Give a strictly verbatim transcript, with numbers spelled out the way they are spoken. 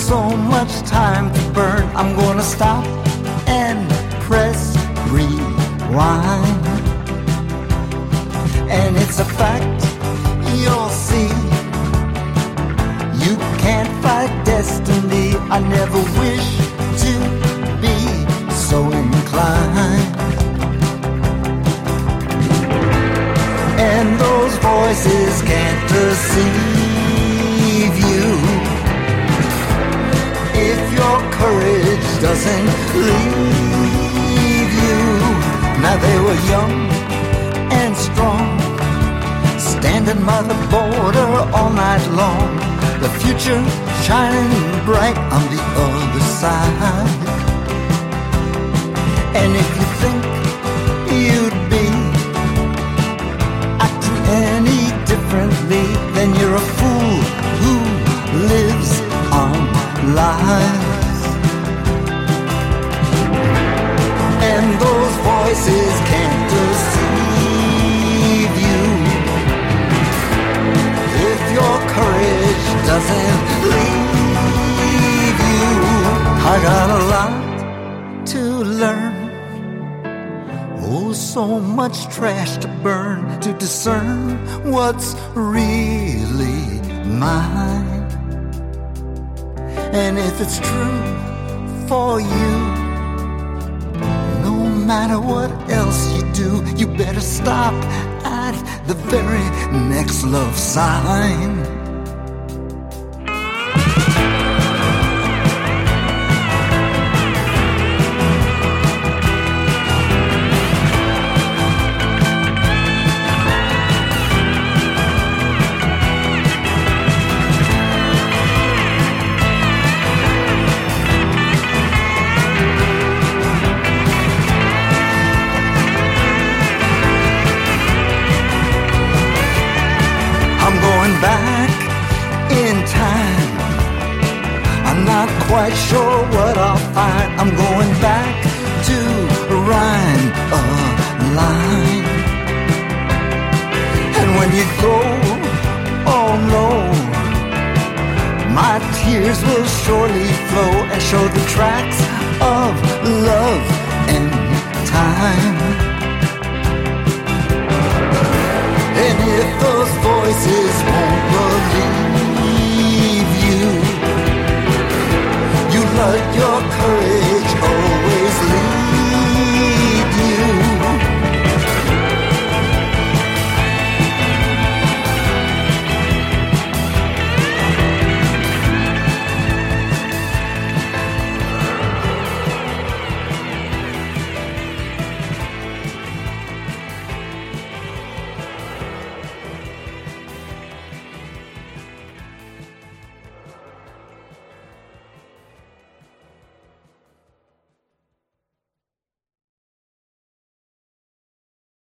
so much time to burn. I'm gonna stop and press rewind. And it's a fact, you'll see. You can't fight destiny. I never wish to be so inclined. And those voices can't deceive you if your courage doesn't leave you. Now they were young and strong, standing by the border all night long. The future shining bright on the other side. And if you think you'd be acting any differently, then you're a fool who lives on lies. And those voices can't deceive you if your courage doesn't leave you. I got a lot to learn, oh, so much trash to burn, to discern what's really mine. And if it's true for you, no matter what else you do, you better stop at the very next love sign. Back in time, I'm not quite sure what I'll find. I'm going back to rhyme a line. And when you go, oh no, my tears will surely flow and show the tracks of love and time. And if those voices